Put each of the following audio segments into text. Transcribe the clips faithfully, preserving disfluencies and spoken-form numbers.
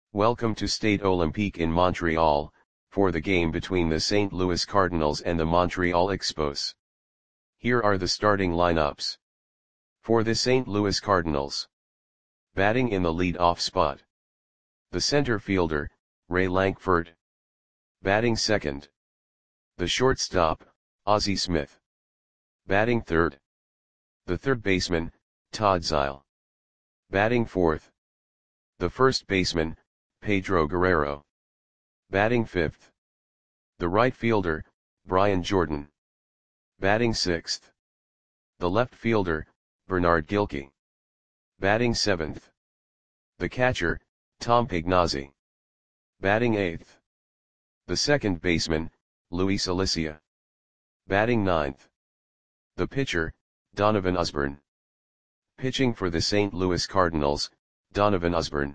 Welcome to Stade Olympique in Montreal, for the game between the Saint Louis Cardinals and the Montreal Expos. Here are the starting lineups. For the Saint Louis Cardinals. Batting in the lead-off spot. The center fielder, Ray Lankford. Batting second. The shortstop, Ozzie Smith. Batting third. The third baseman, Todd Zeile. Batting fourth. The first baseman, Pedro Guerrero. Batting fifth. The right fielder, Brian Jordan. Batting sixth. The left fielder, Bernard Gilkey. Batting seventh. The catcher, Tom Pagnozzi. Batting eighth. The second baseman, Luis Alicia. Batting ninth. The pitcher, Donovan Osborne. Pitching for the Saint Louis Cardinals, Donovan Osborne.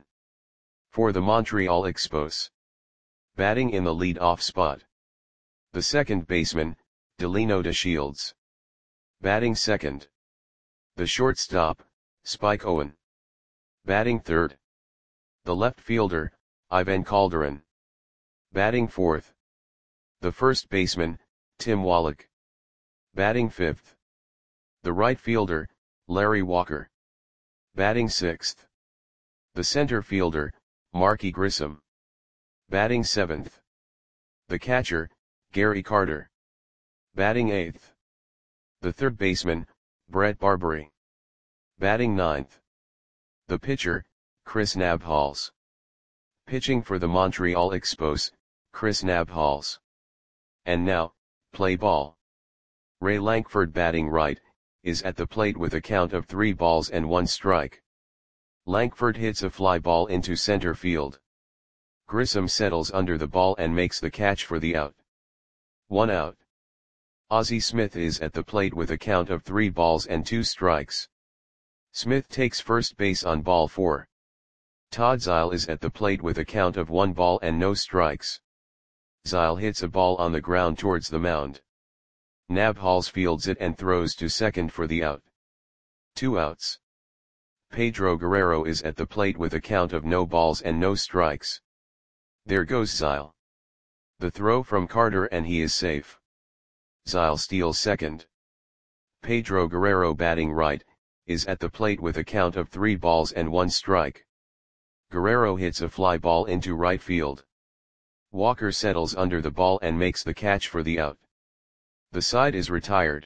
For the Montreal Expos. Batting in the lead-off spot. The second baseman, Delino DeShields. Batting second. The shortstop, Spike Owen. Batting third. The left fielder, Ivan Calderon. Batting fourth. The first baseman, Tim Wallach. Batting fifth. The right fielder, Larry Walker. Batting sixth. The center fielder, Marky Grissom. Batting seventh. The catcher, Gary Carter. Batting eighth. The third baseman, Brett Barbary. Batting ninth. The pitcher, Chris Nabhals. Pitching for the Montreal Expos, Chris Nabhals. And now, play ball. Ray Lankford batting right, is at the plate with a count of three balls and one strike. Lankford hits a fly ball into center field. Grissom settles under the ball and makes the catch for the out. One out. Ozzie Smith is at the plate with a count of three balls and two strikes. Smith takes first base on ball four. Todd Zeile is at the plate with a count of one ball and no strikes. Zeile hits a ball on the ground towards the mound. Nabhals fields it and throws to second for the out. Two outs. Pedro Guerrero is at the plate with a count of no balls and no strikes. There goes Zeile. The throw from Carter and he is safe. Zeile steals second. Pedro Guerrero batting right, is at the plate with a count of three balls and one strike. Guerrero hits a fly ball into right field. Walker settles under the ball and makes the catch for the out. The side is retired.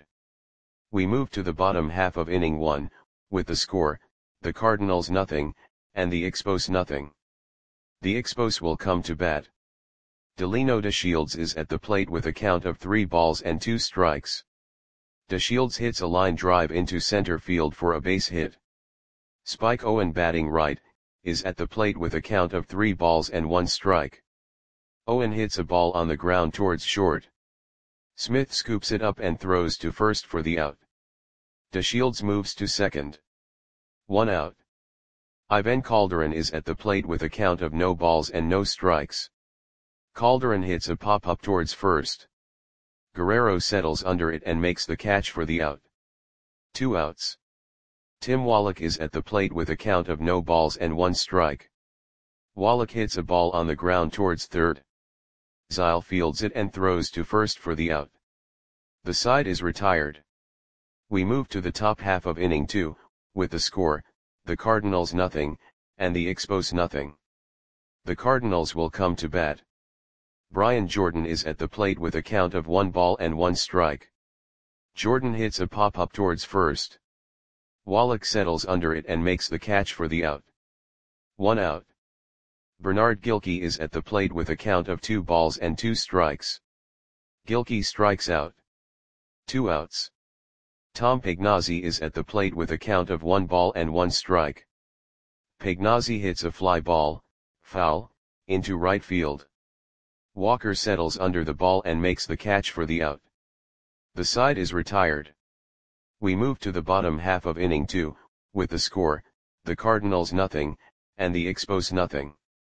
We move to the bottom half of inning one, with the score, the Cardinals nothing, and the Expos nothing. The Expos will come to bat. Delino DeShields is at the plate with a count of three balls and two strikes. DeShields hits a line drive into center field for a base hit. Spike Owen batting right, is at the plate with a count of three balls and one strike. Owen hits a ball on the ground towards short. Smith scoops it up and throws to first for the out. DeShields moves to second. One out. Ivan Calderon is at the plate with a count of no balls and no strikes. Calderon hits a pop-up towards first. Guerrero settles under it and makes the catch for the out. Two outs. Tim Wallach is at the plate with a count of no balls and one strike. Wallach hits a ball on the ground towards third. Zeile fields it and throws to first for the out. The side is retired. We move to the top half of inning two, with the score, the Cardinals nothing, and the Expos nothing. The Cardinals will come to bat. Brian Jordan is at the plate with a count of one ball and one strike. Jordan hits a pop-up towards first. Wallach settles under it and makes the catch for the out. One out. Bernard Gilkey is at the plate with a count of two balls and two strikes. Gilkey strikes out. Two outs. Tom Pagnozzi is at the plate with a count of one ball and one strike. Pagnozzi hits a fly ball, foul, into right field. Walker settles under the ball and makes the catch for the out. The side is retired. We move to the bottom half of inning two, with the score, the Cardinals nothing, and the Expos nothing.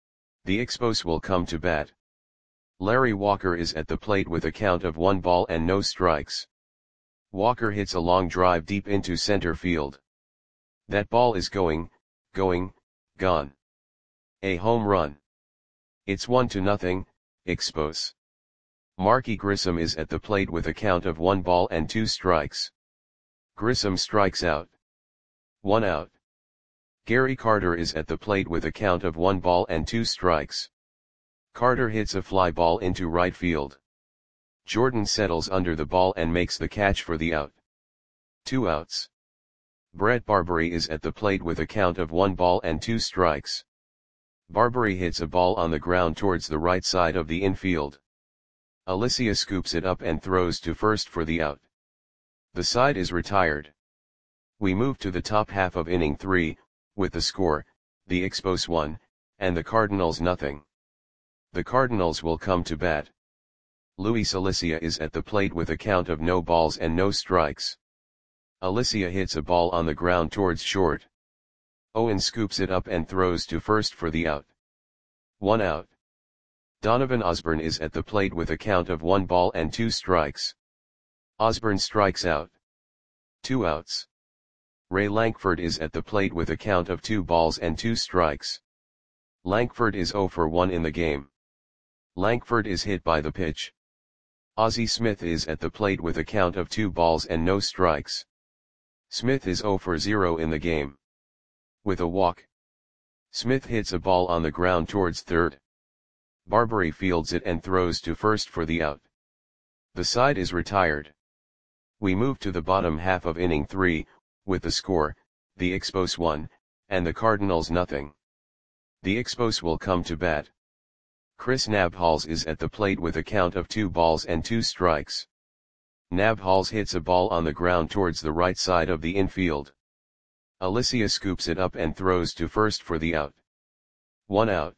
The Expos will come to bat. Larry Walker is at the plate with a count of one ball and no strikes. Walker hits a long drive deep into center field. That ball is going, going, gone. A home run. It's one to nothing, Expos. Marky Grissom is at the plate with a count of one ball and two strikes. Grissom strikes out. One out. Gary Carter is at the plate with a count of one ball and two strikes. Carter hits a fly ball into right field. Jordan settles under the ball and makes the catch for the out. Two outs. Brett Barbary is at the plate with a count of one ball and two strikes. Barbary hits a ball on the ground towards the right side of the infield. Alicia scoops it up and throws to first for the out. The side is retired. We move to the top half of inning three, with the score, the Expos one, and the Cardinals nothing. The Cardinals will come to bat. Luis Alicia is at the plate with a count of no balls and no strikes. Alicia hits a ball on the ground towards short. Owen scoops it up and throws to first for the out. One out. Donovan Osborne is at the plate with a count of one ball and two strikes. Osborne strikes out. Two outs. Ray Lankford is at the plate with a count of two balls and two strikes. Lankford is oh for one in the game. Lankford is hit by the pitch. Ozzie Smith is at the plate with a count of two balls and no strikes. Smith is oh for zero in the game. With a walk. Smith hits a ball on the ground towards third. Barbary fields it and throws to first for the out. The side is retired. We move to the bottom half of inning three, with the score, the Expos one, and the Cardinals nothing. The Expos will come to bat. Chris Nabhals is at the plate with a count of two balls and two strikes. Nabhals hits a ball on the ground towards the right side of the infield. Alicia scoops it up and throws to first for the out. One out.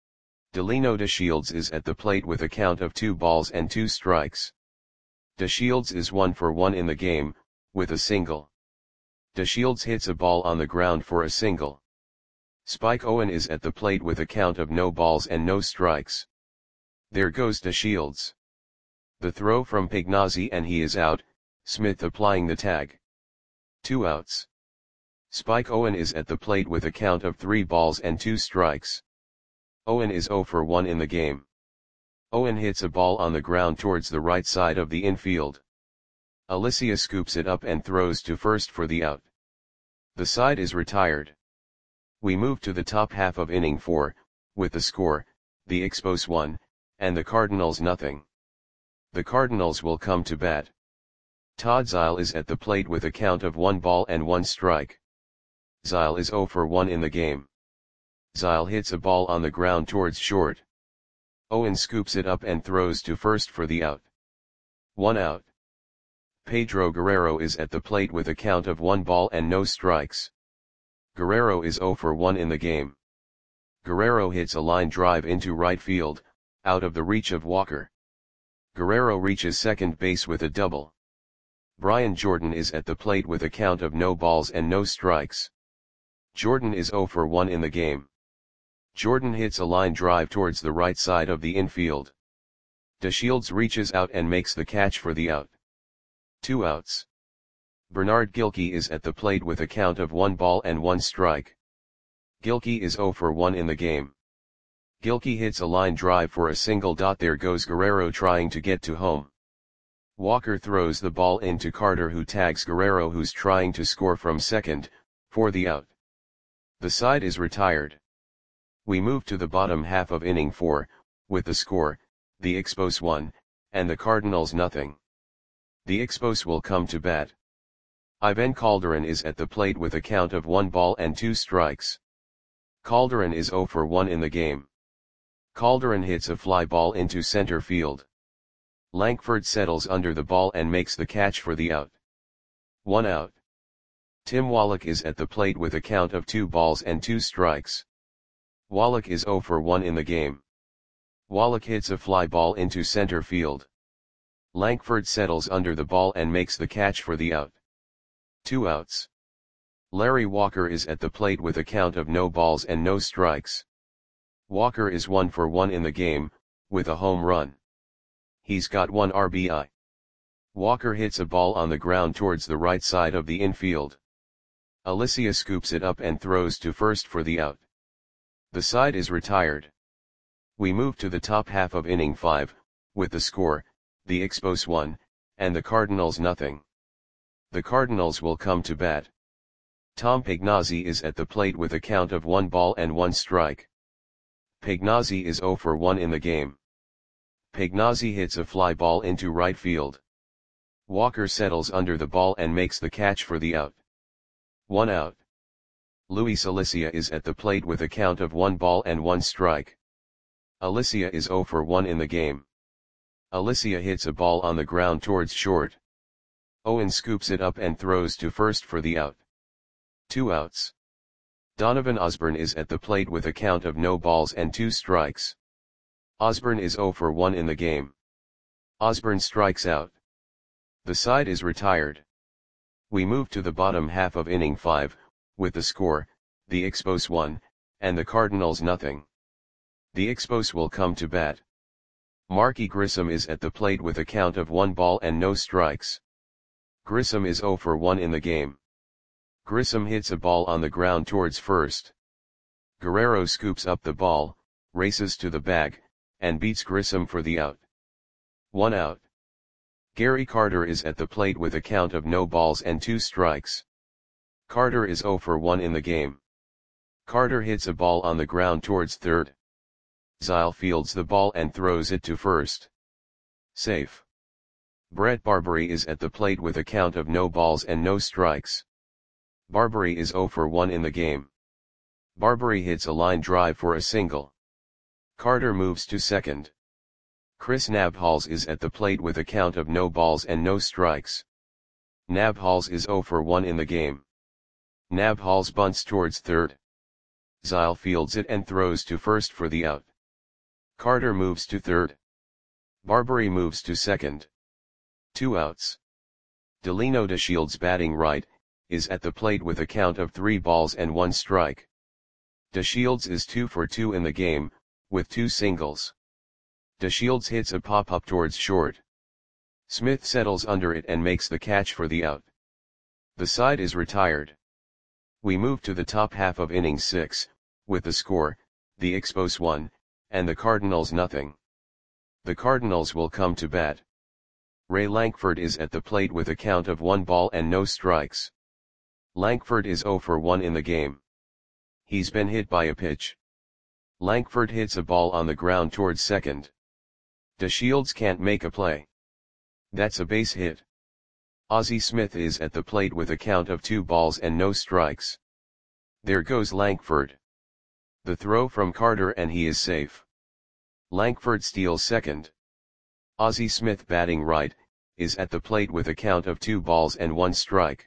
Delino DeShields is at the plate with a count of two balls and two strikes. DeShields is one for one in the game, with a single. DeShields hits a ball on the ground for a single. Spike Owen is at the plate with a count of no balls and no strikes. There goes DeShields. The throw from Pignazzi and he is out, Smith applying the tag. Two outs. Spike Owen is at the plate with a count of three balls and two strikes. Owen is oh for one in the game. Owen hits a ball on the ground towards the right side of the infield. Alicia scoops it up and throws to first for the out. The side is retired. We move to the top half of inning four, with the score, the Expos one, and the Cardinals nothing. The Cardinals will come to bat. Todd Zile is at the plate with a count of one ball and one strike. Zile is oh for one in the game. Zile hits a ball on the ground towards short. Owen scoops it up and throws to first for the out. One out. Pedro Guerrero is at the plate with a count of one ball and no strikes. Guerrero is oh for one in the game. Guerrero hits a line drive into right field, out of the reach of Walker. Guerrero reaches second base with a double. Brian Jordan is at the plate with a count of no balls and no strikes. Jordan is oh for one in the game. Jordan hits a line drive towards the right side of the infield. DeShields reaches out and makes the catch for the out. Two outs. Bernard Gilkey is at the plate with a count of one ball and one strike. Gilkey is oh for one in the game. Gilkey hits a line drive for a single. There goes Guerrero trying to get to home. Walker throws the ball into Carter, who tags Guerrero, who's trying to score from second, for the out. The side is retired. We move to the bottom half of inning four, with the score, the Expos one, and the Cardinals nothing. The Expos will come to bat. Ivan Calderon is at the plate with a count of one ball and two strikes. Calderon is oh for one in the game. Calderon hits a fly ball into center field. Lankford settles under the ball and makes the catch for the out. One out. Tim Wallach is at the plate with a count of two balls and two strikes. Wallach is oh for one in the game. Wallach hits a fly ball into center field. Lankford settles under the ball and makes the catch for the out. Two outs. Larry Walker is at the plate with a count of no balls and no strikes. Walker is one for one in the game, with a home run. He's got one R B I. Walker hits a ball on the ground towards the right side of the infield. Alicia scoops it up and throws to first for the out. The side is retired. We move to the top half of inning five, with the score, the Expos one, and the Cardinals nothing. The Cardinals will come to bat. Tom Pagnozzi is at the plate with a count of one ball and one strike. Pagnozzi is zero for one in the game. Pagnozzi hits a fly ball into right field. Walker settles under the ball and makes the catch for the out. One out. Luis Alicia is at the plate with a count of one ball and one strike. Alicia is zero for one in the game. Alicia hits a ball on the ground towards short. Owen scoops it up and throws to first for the out. Two outs. Donovan Osborne is at the plate with a count of no balls and two strikes. Osborne is zero for one in the game. Osborne strikes out. The side is retired. We move to the bottom half of inning five, with the score, the Expos one, and the Cardinals nothing. The Expos will come to bat. Marky Grissom is at the plate with a count of one ball and no strikes. Grissom is zero for one in the game. Grissom hits a ball on the ground towards first. Guerrero scoops up the ball, races to the bag, and beats Grissom for the out. One out. Gary Carter is at the plate with a count of no balls and two strikes. Carter is zero for one in the game. Carter hits a ball on the ground towards third. Zyle fields the ball and throws it to first. Safe. Brett Barbary is at the plate with a count of no balls and no strikes. Barbary is zero for one in the game. Barbary hits a line drive for a single. Carter moves to second. Chris Nabhals is at the plate with a count of no balls and no strikes. Nabhals is zero for one in the game. Nabhals bunts towards third. Zyle fields it and throws to first for the out. Carter moves to third. Barbary moves to second. Two outs. Delino DeShields, batting right, is at the plate with a count of three balls and one strike. DeShields is two for two in the game, with two singles. DeShields hits a pop-up towards short. Smith settles under it and makes the catch for the out. The side is retired. We move to the top half of inning six, with the score, the Expos one, and the Cardinals nothing. The Cardinals will come to bat. Ray Lankford is at the plate with a count of one ball and no strikes. Lankford is zero for one in the game. He's been hit by a pitch. Lankford hits a ball on the ground towards second. DeShields can't make a play. That's a base hit. Ozzie Smith is at the plate with a count of two balls and no strikes. There goes Lankford. The throw from Carter and he is safe. Lankford steals second. Ozzie Smith, batting right, is at the plate with a count of two balls and one strike.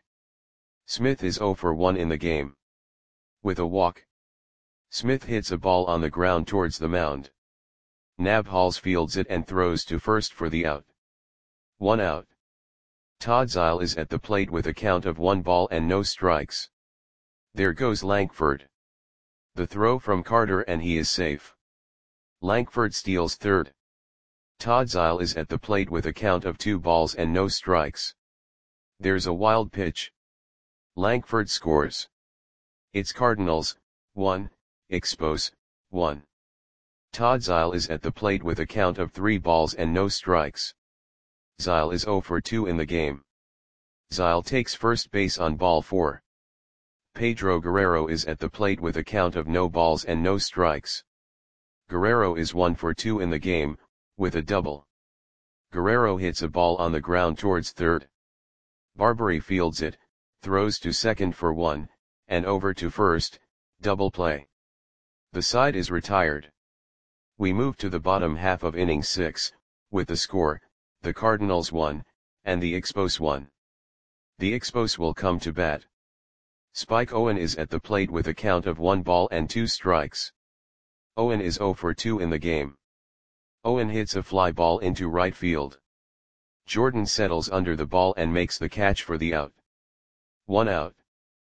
Smith is zero for one in the game. With a walk. Smith hits a ball on the ground towards the mound. Nabhals fields it and throws to first for the out. One out. Todd Zyle is at the plate with a count of one ball and no strikes. There goes Lankford. The throw from Carter and he is safe. Lankford steals third. Todd Zyle is at the plate with a count of two balls and no strikes. There's a wild pitch. Lankford scores. It's Cardinals, one, Expos, one. Todd Zyle is at the plate with a count of three balls and no strikes. Zyle is zero for two in the game. Zyle takes first base on ball four. Pedro Guerrero is at the plate with a count of no balls and no strikes. Guerrero is one for two in the game, with a double. Guerrero hits a ball on the ground towards third. Barbary fields it, throws to second for one, and over to first, double play. The side is retired. We move to the bottom half of inning six, with the score, the Cardinals one, and the Expos one. The Expos will come to bat. Spike Owen is at the plate with a count of one ball and two strikes. Owen is zero for two in the game. Owen hits a fly ball into right field. Jordan settles under the ball and makes the catch for the out. One out.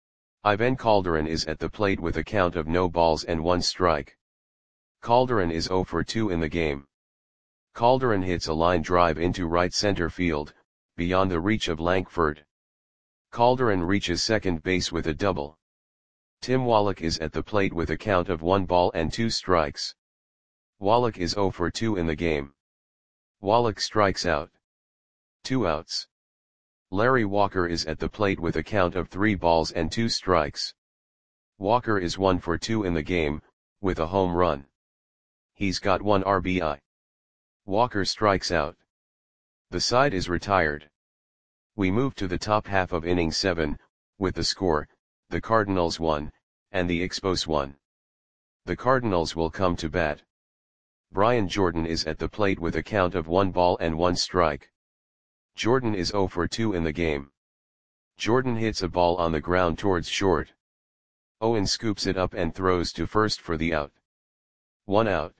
Ivan Calderon is at the plate with a count of no balls and one strike. Calderon is zero for two in the game. Calderon hits a line drive into right center field, beyond the reach of Lankford. Calderon reaches second base with a double. Tim Wallach is at the plate with a count of one ball and two strikes. Wallach is zero for two in the game. Wallach strikes out. Two outs. Larry Walker is at the plate with a count of three balls and two strikes. Walker is one for two in the game, with a home run. He's got one R B I. Walker strikes out. The side is retired. We move to the top half of inning seven, with the score, the Cardinals won, and the Expos won. The Cardinals will come to bat. Brian Jordan is at the plate with a count of one ball and one strike. Jordan is zero for two in the game. Jordan hits a ball on the ground towards short. Owen scoops it up and throws to first for the out. One out.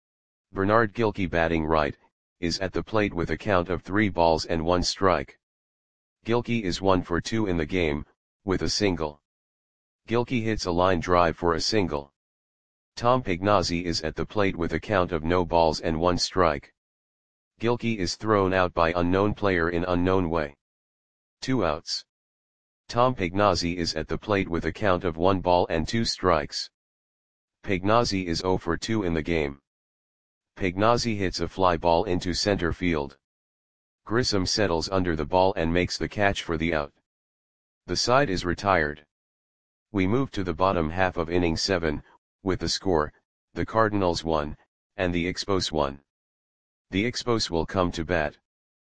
Bernard Gilkey, batting right, is at the plate with a count of three balls and one strike. Gilkey is one for two in the game, with a single. Gilkey hits a line drive for a single. Tom Pagnozzi is at the plate with a count of no balls and one strike. Gilkey is thrown out by unknown player in unknown way. Two outs. Tom Pagnozzi is at the plate with a count of one ball and two strikes. Pagnozzi is zero for two in the game. Pagnozzi hits a fly ball into center field. Grissom settles under the ball and makes the catch for the out. The side is retired. We move to the bottom half of inning seven, with the score, the Cardinals won, and the Expos won. The Expos will come to bat.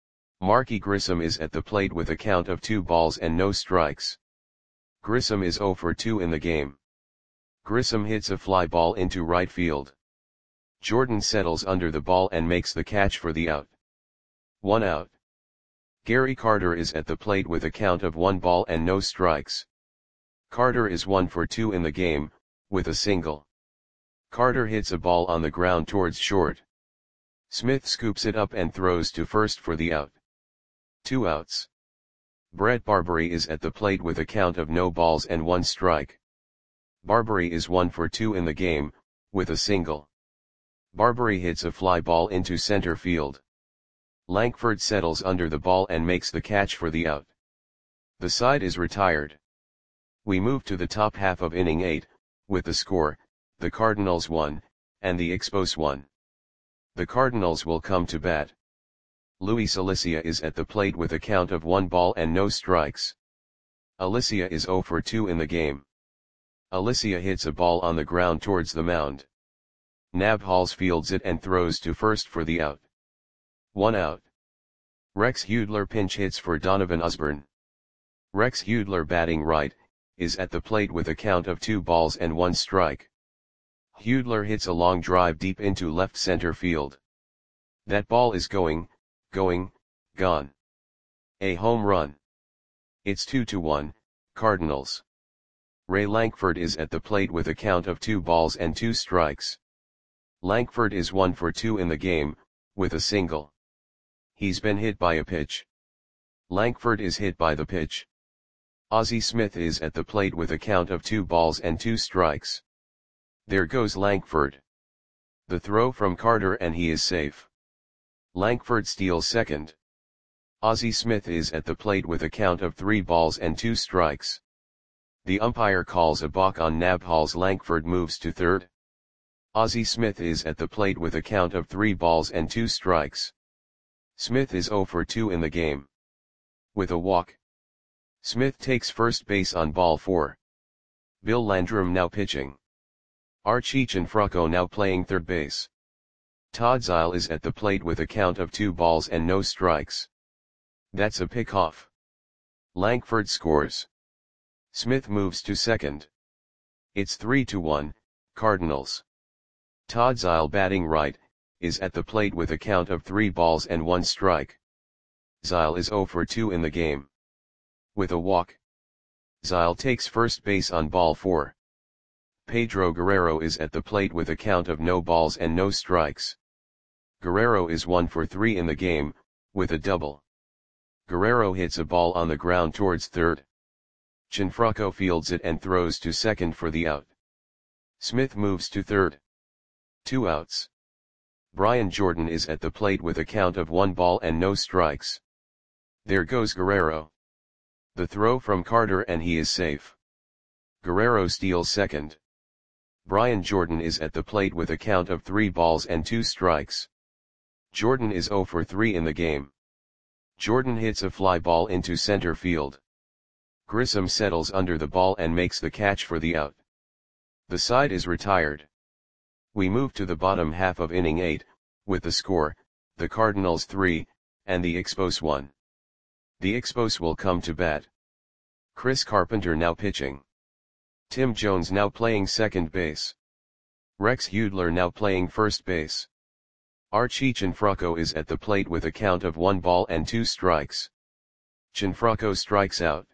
Marky Grissom is at the plate with a count of two balls and no strikes. Grissom is zero for two in the game. Grissom hits a fly ball into right field. Jordan settles under the ball and makes the catch for the out. One out. Gary Carter is at the plate with a count of one ball and no strikes. Carter is one for two in the game, with a single. Carter hits a ball on the ground towards short. Smith scoops it up and throws to first for the out. Two outs. Brett Barbary is at the plate with a count of no balls and one strike. Barbary is one for two in the game, with a single. Barbary hits a fly ball into center field. Lankford settles under the ball and makes the catch for the out. The side is retired. We move to the top half of inning eight, with the score, the Cardinals won, and the Expos won. The Cardinals will come to bat. Luis Alicia is at the plate with a count of one ball and no strikes. Alicia is zero for two in the game. Alicia hits a ball on the ground towards the mound. Nabhals fields it and throws to first for the out. One out. Rex Hudler pinch hits for Donovan Osborne. Rex Hudler, batting right, is at the plate with a count of two balls and one strike. Hudler hits a long drive deep into left center field. That ball is going, going, gone. A home run. It's two to one, Cardinals. Ray Lankford is at the plate with a count of two balls and two strikes. Lankford is one for two in the game, with a single. He's been hit by a pitch. Lankford is hit by the pitch. Ozzie Smith is at the plate with a count of two balls and two strikes. There goes Lankford. The throw from Carter and he is safe. Lankford steals second. Ozzie Smith is at the plate with a count of three balls and two strikes. The umpire calls a balk on Nabhals. Lankford moves to third. Ozzie Smith is at the plate with a count of three balls and two strikes. Smith is zero for two in the game. With a walk. Smith takes first base on ball four. Bill Landrum now pitching. Archie Cianfrocco now playing third base. Todd Zeile is at the plate with a count of two balls and no strikes. That's a pickoff. Lankford scores. Smith moves to second. It's three to one, Cardinals. Todd Zeile, batting right, is at the plate with a count of three balls and one strike. Zeile is zero for two in the game. With a walk. Zeile takes first base on ball four. Pedro Guerrero is at the plate with a count of no balls and no strikes. Guerrero is one for three in the game, with a double. Guerrero hits a ball on the ground towards third. Cianfrocco fields it and throws to second for the out. Smith moves to third. Two outs. Brian Jordan is at the plate with a count of one ball and no strikes. There goes Guerrero. The throw from Carter and he is safe. Guerrero steals second. Brian Jordan is at the plate with a count of three balls and two strikes. Jordan is zero for three in the game. Jordan hits a fly ball into center field. Grissom settles under the ball and makes the catch for the out. The side is retired. We move to the bottom half of inning eight, with the score, the Cardinals three, and the Expos one. The Expos will come to bat. Chris Carpenter now pitching. Tim Jones now playing second base. Rex Hudler now playing first base. Archie Cianfrocco is at the plate with a count of one ball and two strikes. Cianfrocco strikes out.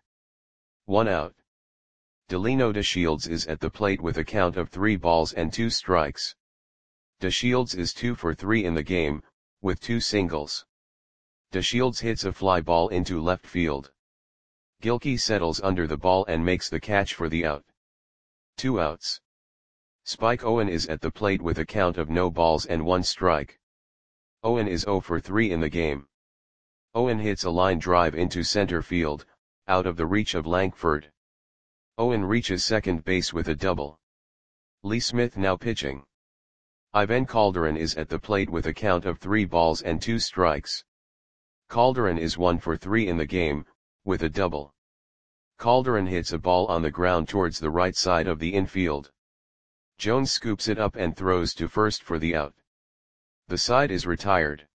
One out. Delino DeShields is at the plate with a count of three balls and two strikes. DeShields is two for three in the game, with two singles. DeShields hits a fly ball into left field. Gilkey settles under the ball and makes the catch for the out. Two outs. Spike Owen is at the plate with a count of no balls and one strike. Owen is zero for three in the game. Owen hits a line drive into center field, out of the reach of Lankford. Owen reaches second base with a double. Lee Smith now pitching. Ivan Calderon is at the plate with a count of three balls and two strikes. Calderon is one for three in the game, with a double. Calderon hits a ball on the ground towards the right side of the infield. Jones scoops it up and throws to first for the out. The side is retired.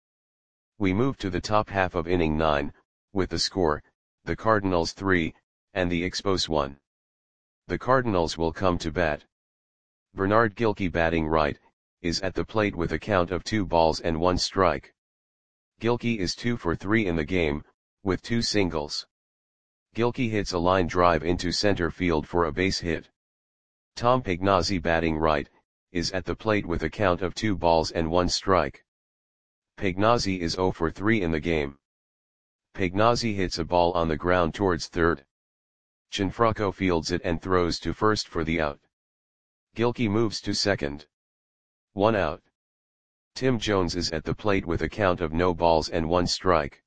We move to the top half of inning nine, with the score, the Cardinals three, and the Expos one. The Cardinals will come to bat. Bernard Gilkey batting right, is at the plate with a count of two balls and one strike. Gilkey is two for three in the game, with two singles. Gilkey hits a line drive into center field for a base hit. Tom Pagnozzi batting right, is at the plate with a count of two balls and one strike. Pagnozzi is zero for three in the game. Pagnozzi hits a ball on the ground towards third. Cianfrocco fields it and throws to first for the out. Gilkey moves to second. One out. Tim Jones is at the plate with a count of no balls and one strike.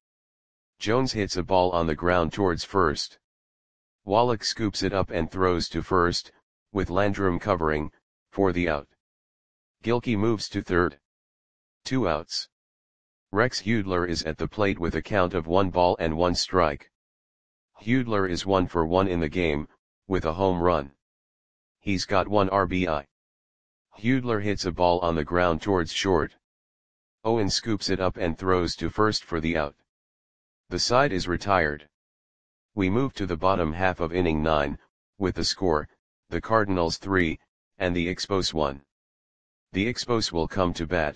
Jones hits a ball on the ground towards first. Wallach scoops it up and throws to first, with Landrum covering, for the out. Gilkey moves to third. Two outs. Rex Hudler is at the plate with a count of one ball and one strike. Hudler is one for one in the game, with a home run. He's got one R B I. Hudler hits a ball on the ground towards short. Owen scoops it up and throws to first for the out. The side is retired. We move to the bottom half of inning nine, with the score, the Cardinals three, and the Expos one. The Expos will come to bat.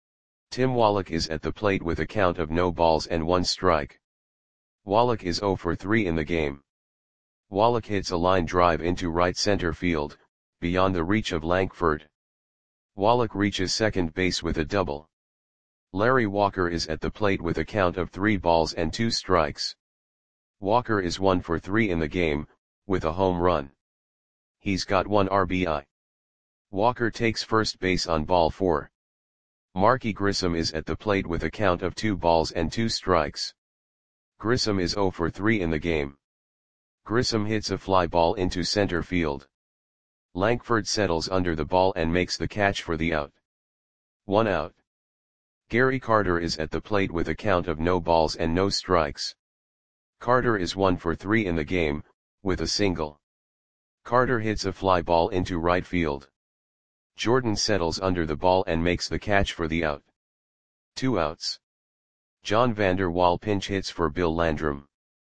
Tim Wallach is at the plate with a count of no balls and one strike. Wallach is zero for three in the game. Wallach hits a line drive into right center field, beyond the reach of Lankford. Wallach reaches second base with a double. Larry Walker is at the plate with a count of three balls and two strikes. Walker is one for three in the game, with a home run. He's got one R B I. Walker takes first base on ball four. Marky Grissom is at the plate with a count of two balls and two strikes. Grissom is zero for three in the game. Grissom hits a fly ball into center field. Lankford settles under the ball and makes the catch for the out. One out. Gary Carter is at the plate with a count of no balls and no strikes. Carter is one for three in the game, with a single. Carter hits a fly ball into right field. Jordan settles under the ball and makes the catch for the out. Two outs. John Vander Wal pinch hits for Bill Landrum.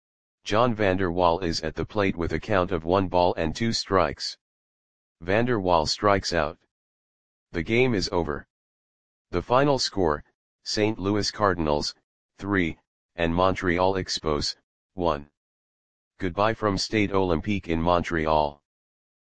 John Vander Wal is at the plate with a count of one ball and two strikes. Vander Wal strikes out. The game is over. The final score, Saint Louis Cardinals, three, and Montreal Expos, one. Goodbye from Stade Olympique in Montreal.